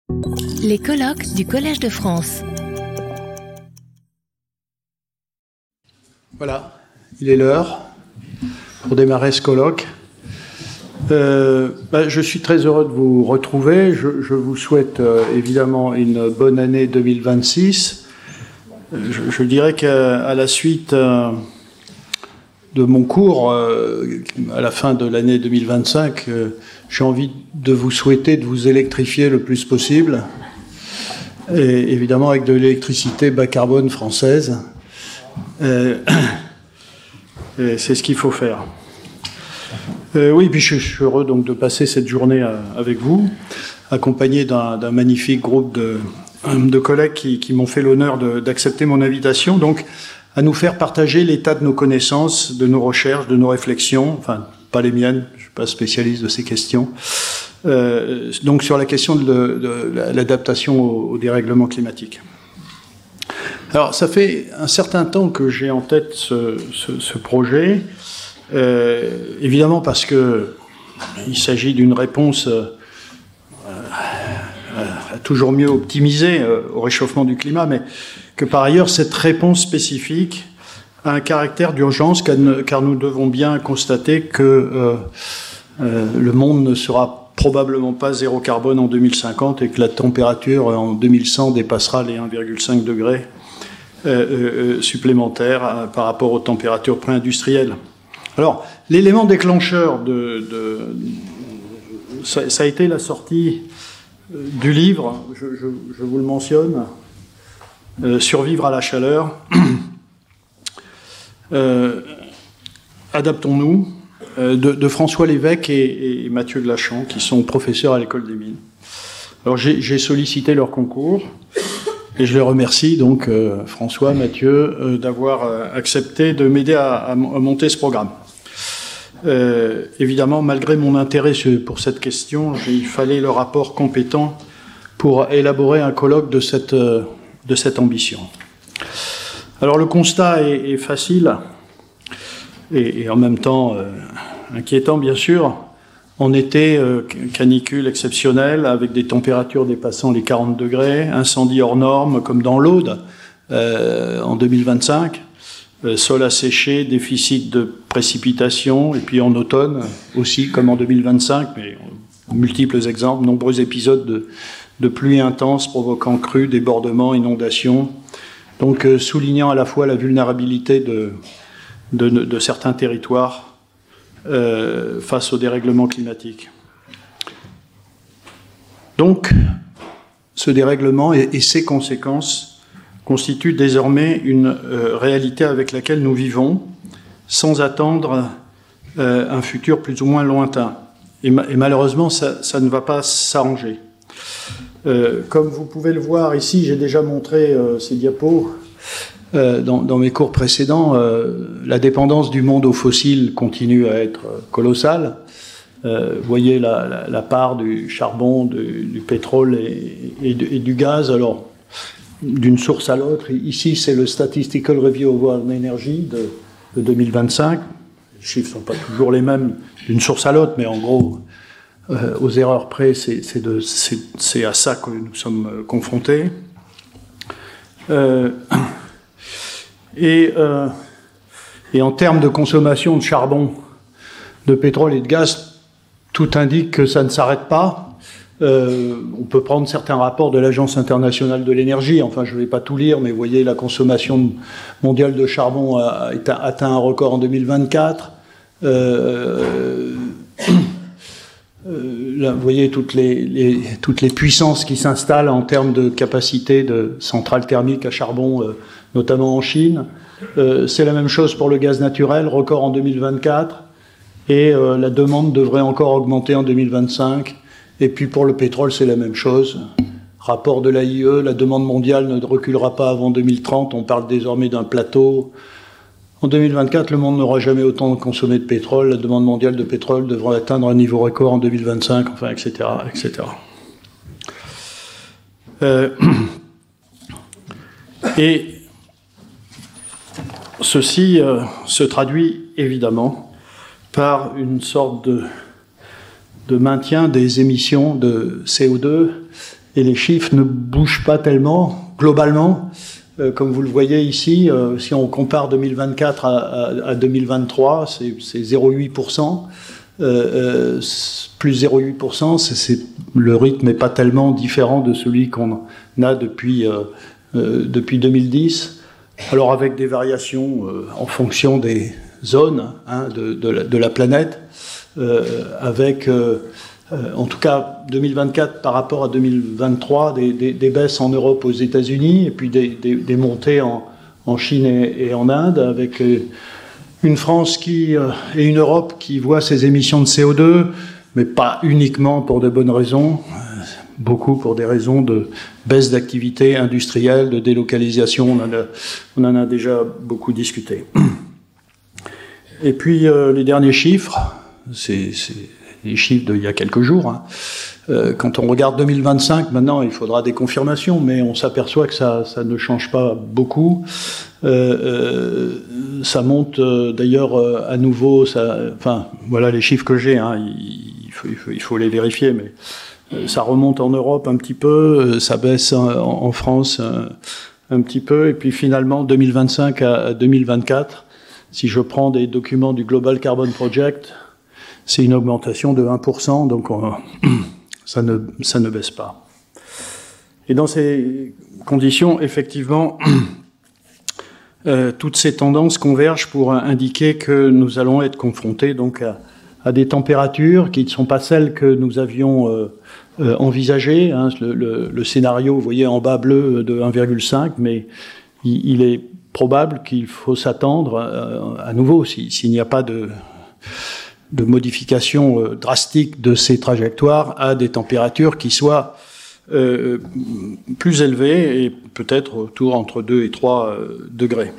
Les colloques du Collège de France. Voilà, il est l'heure pour démarrer ce colloque. Je suis très heureux de vous retrouver. Je vous souhaite évidemment une bonne année 2026. Je dirais qu'à la suite de mon cours, à la fin de l'année 2025, j'ai envie de vous souhaiter de vous électrifier le plus possible, et évidemment avec de l'électricité bas carbone française. Et c'est ce qu'il faut faire. Oui, puis je suis heureux donc de passer cette journée avec vous, accompagné d'un magnifique groupe de collègues qui m'ont fait l'honneur d'accepter mon invitation, donc à nous faire partager l'état de nos connaissances, de nos recherches, de nos réflexions, enfin pas les miennes, je ne suis pas spécialiste de ces questions, donc sur la question de l'adaptation au dérèglement climatique. Alors, ça fait un certain temps que j'ai en tête ce projet, évidemment parce que il s'agit d'une réponse à toujours mieux optimiser au réchauffement du climat, mais que par ailleurs, cette réponse spécifique a un caractère d'urgence, car nous devons bien constater que le monde ne sera probablement pas zéro carbone en 2050 et que la température en 2100 dépassera les 1,5 degrés supplémentaires par rapport aux températures pré-industrielles. Alors, l'élément déclencheur ça a été la sortie du livre, je vous le mentionne, Survivre à la chaleur. Adaptons-nous, de François Lévesque et Mathieu Glachant, qui sont professeurs à l'École des Mines. Alors, j'ai sollicité leur concours. Et je les remercie donc, François, Mathieu, d'avoir accepté de m'aider à monter ce programme. Évidemment, malgré mon intérêt pour cette question, il fallait le rapport compétent pour élaborer un colloque de cette ambition. Alors le constat est facile et en même temps inquiétant, bien sûr. En été, canicule exceptionnelle, avec des températures dépassant les 40 degrés, incendies hors normes, comme dans l'Aude, en 2025, sol asséché, déficit de précipitations, et puis en automne aussi, comme en 2025, mais multiples exemples, nombreux épisodes de pluie intense provoquant crues, débordements, inondations, donc soulignant à la fois la vulnérabilité de certains territoires face au dérèglement climatique. Donc, ce dérèglement et ses conséquences constituent désormais une réalité avec laquelle nous vivons, sans attendre un futur plus ou moins lointain. Et malheureusement, ça ne va pas s'arranger. Comme vous pouvez le voir ici, j'ai déjà montré ces diapos dans mes cours précédents. La dépendance du monde aux fossiles continue à être colossale. Vous voyez la part du charbon, du pétrole et du gaz. Alors, d'une source à l'autre, ici c'est le Statistical Review of World Energy de 2025. Les chiffres ne sont pas toujours les mêmes d'une source à l'autre, mais en gros, aux erreurs près, c'est à ça que nous sommes confrontés. Et en termes de consommation de charbon, de pétrole et de gaz, tout indique que ça ne s'arrête pas. On peut prendre certains rapports de l'Agence internationale de l'énergie. Enfin, je ne vais pas tout lire, mais vous voyez, la consommation mondiale de charbon a atteint un record en 2024. Là, vous voyez toutes les puissances qui s'installent en termes de capacité de centrales thermiques à charbon, notamment en Chine. C'est la même chose pour le gaz naturel, record en 2024, et la demande devrait encore augmenter en 2025. Et puis pour le pétrole, c'est la même chose. Rapport de l'AIE, la demande mondiale ne reculera pas avant 2030, on parle désormais d'un plateau. En 2024, le monde n'aura jamais autant consommé de pétrole, la demande mondiale de pétrole devrait atteindre un niveau record en 2025, enfin, etc., etc. Et ceci se traduit évidemment par une sorte de maintien des émissions de CO2 et les chiffres ne bougent pas tellement, globalement. Comme vous le voyez ici, si on compare 2024 à 2023, c'est 0,8%. Plus 0,8%, le rythme n'est pas tellement différent de celui qu'on a depuis 2010. Alors avec des variations en fonction des zones de la planète, avec en tout cas 2024 par rapport à 2023, des baisses en Europe, aux États-Unis, et puis des montées en Chine et en Inde, avec une France et une Europe qui voient ses émissions de CO2, mais pas uniquement pour de bonnes raisons, beaucoup pour des raisons de baisse d'activité industrielle, de délocalisation, on en a déjà beaucoup discuté. Et puis les derniers chiffres, c'est les chiffres d'il y a quelques jours. Quand on regarde 2025, maintenant il faudra des confirmations, mais on s'aperçoit que ça ne change pas beaucoup. Ça monte d'ailleurs à nouveau, voilà les chiffres que j'ai, il faut les vérifier, mais ça remonte en Europe un petit peu, ça baisse en France un petit peu, et puis finalement 2025 à 2024, si je prends des documents du Global Carbon Project, c'est une augmentation de 1%, donc ça ne baisse pas. Et dans ces conditions, effectivement, toutes ces tendances convergent pour indiquer que nous allons être confrontés donc à des températures qui ne sont pas celles que nous avions envisagées. Le scénario, vous voyez en bas bleu, de 1,5, mais il est probable qu'il faut s'attendre à nouveau, s'il n'y a pas de modification drastique de ces trajectoires, à des températures qui soient plus élevées et peut-être autour entre 2 et 3 degrés.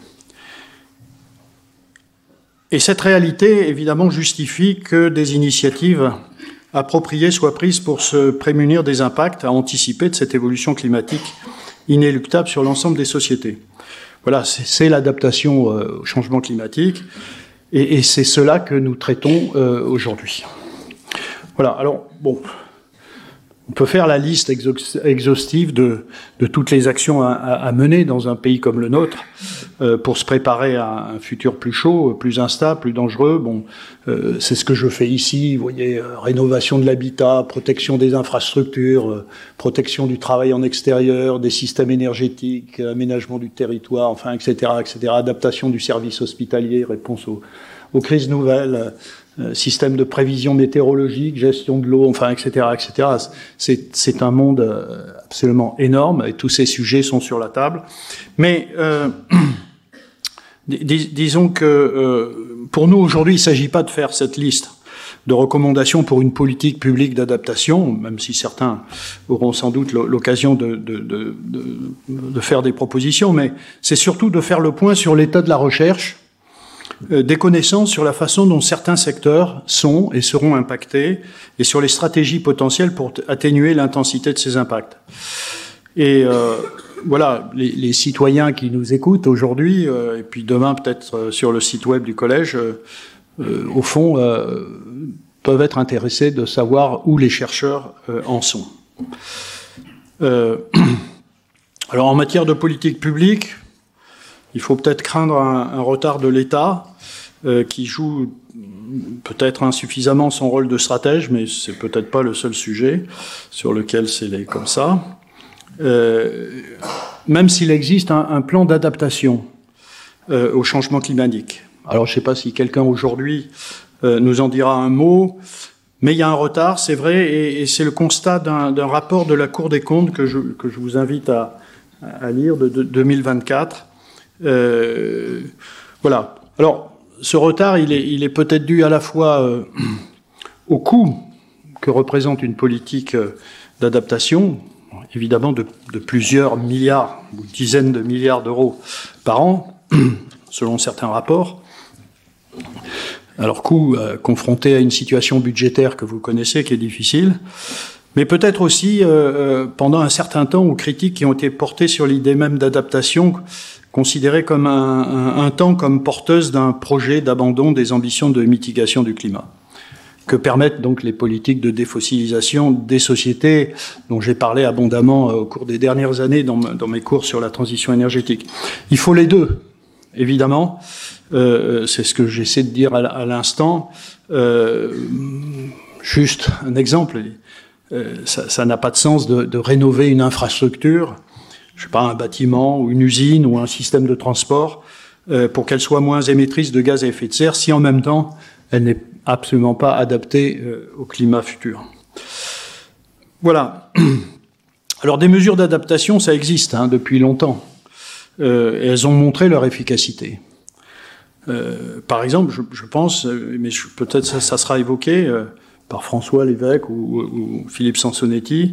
Et cette réalité, évidemment, justifie que des initiatives appropriées soient prises pour se prémunir des impacts à anticiper de cette évolution climatique inéluctable sur l'ensemble des sociétés. Voilà, c'est l'adaptation au changement climatique. Et c'est cela que nous traitons aujourd'hui. Voilà, alors, bon, on peut faire la liste exhaustive de toutes les actions à mener dans un pays comme le nôtre pour se préparer à un futur plus chaud, plus instable, plus dangereux. Bon, c'est ce que je fais ici, vous voyez, rénovation de l'habitat, protection des infrastructures, protection du travail en extérieur, des systèmes énergétiques, aménagement du territoire, enfin, etc., adaptation du service hospitalier, réponse aux crises nouvelles, système de prévision météorologique, gestion de l'eau, enfin, etc., etc. C'est un monde absolument énorme et tous ces sujets sont sur la table. Mais disons que pour nous, aujourd'hui, il ne s'agit pas de faire cette liste de recommandations pour une politique publique d'adaptation, même si certains auront sans doute l'occasion de faire des propositions, mais c'est surtout de faire le point sur l'état de la recherche, des connaissances sur la façon dont certains secteurs sont et seront impactés et sur les stratégies potentielles pour atténuer l'intensité de ces impacts. Et voilà, les citoyens qui nous écoutent aujourd'hui, et puis demain peut-être sur le site web du collège, au fond, peuvent être intéressés de savoir où les chercheurs en sont. Alors en matière de politique publique, il faut peut-être craindre un retard de l'État qui joue peut-être insuffisamment son rôle de stratège, mais c'est peut-être pas le seul sujet sur lequel c'est comme ça. Même s'il existe un plan d'adaptation au changement climatique. Alors je ne sais pas si quelqu'un aujourd'hui nous en dira un mot, mais il y a un retard, c'est vrai, et c'est le constat d'un rapport de la Cour des comptes que je vous invite à lire de 2024. Voilà. Alors, ce retard, il est peut-être dû à la fois au coût que représente une politique d'adaptation, évidemment de plusieurs milliards ou dizaines de milliards d'euros par an, selon certains rapports. Alors, coût confronté à une situation budgétaire que vous connaissez, qui est difficile, mais peut-être aussi pendant un certain temps aux critiques qui ont été portées sur l'idée même d'adaptation, considérée comme un temps comme porteuse d'un projet d'abandon des ambitions de mitigation du climat. que permettent donc les politiques de défossilisation des sociétés dont j'ai parlé abondamment au cours des dernières années dans mes cours sur la transition énergétique. Il faut les deux, évidemment. C'est ce que j'essaie de dire à l'instant. Juste un exemple. Ça n'a pas de sens de rénover une infrastructure, je sais pas, un bâtiment ou une usine ou un système de transport pour qu'elle soit moins émettrice de gaz à effet de serre si en même temps elle n'est absolument pas adaptée au climat futur. Voilà. Alors des mesures d'adaptation, ça existe depuis longtemps. Et elles ont montré leur efficacité. Par exemple, je pense, mais peut-être ça sera évoqué par François Lévesque ou Philippe Sansonetti,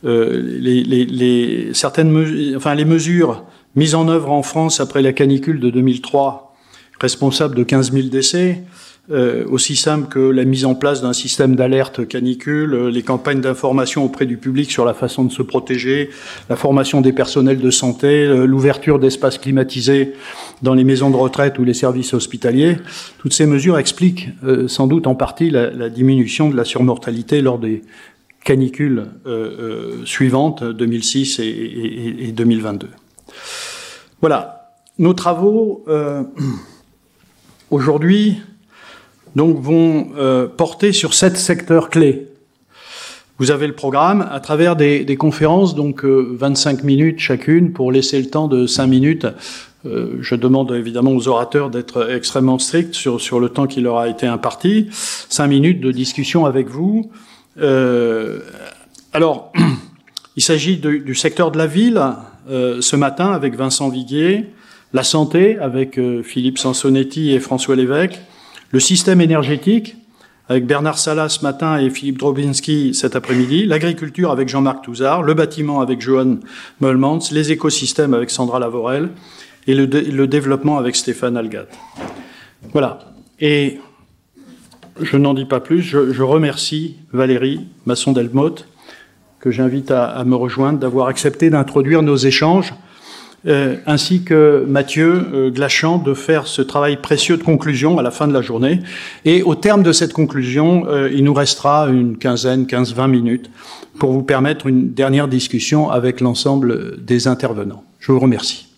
les mesures mises en œuvre en France après la canicule de 2003, responsables de 15 000 décès, aussi simple que la mise en place d'un système d'alerte canicule, les campagnes d'information auprès du public sur la façon de se protéger, la formation des personnels de santé, l'ouverture d'espaces climatisés dans les maisons de retraite ou les services hospitaliers. Toutes ces mesures expliquent sans doute en partie la diminution de la surmortalité lors des canicules suivantes, 2006 et 2022. Voilà. Nos travaux, aujourd'hui, donc vont porter sur 7 secteurs clés. Vous avez le programme à travers des conférences, donc 25 minutes chacune, pour laisser le temps de 5 minutes. Je demande évidemment aux orateurs d'être extrêmement stricts sur le temps qui leur a été imparti. 5 minutes de discussion avec vous. Alors, il s'agit du secteur de la ville, ce matin avec Vincent Viguier, la santé avec Philippe Sansonetti et François Lévesque, le système énergétique, avec Bernard Salas ce matin et Philippe Drobinski cet après-midi, l'agriculture avec Jean-Marc Touzard, le bâtiment avec Johan Meulmans, les écosystèmes avec Sandra Lavorel et le développement avec Stéphane Algat. Voilà. Et je n'en dis pas plus, je remercie Valérie Masson-Delmotte, que j'invite à me rejoindre, d'avoir accepté d'introduire nos échanges, ainsi que Mathieu Glachant de faire ce travail précieux de conclusion à la fin de la journée. Et au terme de cette conclusion, il nous restera une 15-20 minutes pour vous permettre une dernière discussion avec l'ensemble des intervenants. Je vous remercie.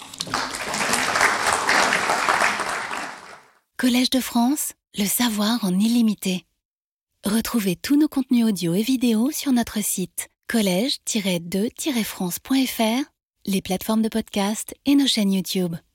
Collège de France, le savoir en illimité. Retrouvez tous nos contenus audio et vidéo sur notre site collège-2-france.fr, les plateformes de podcast et nos chaînes YouTube.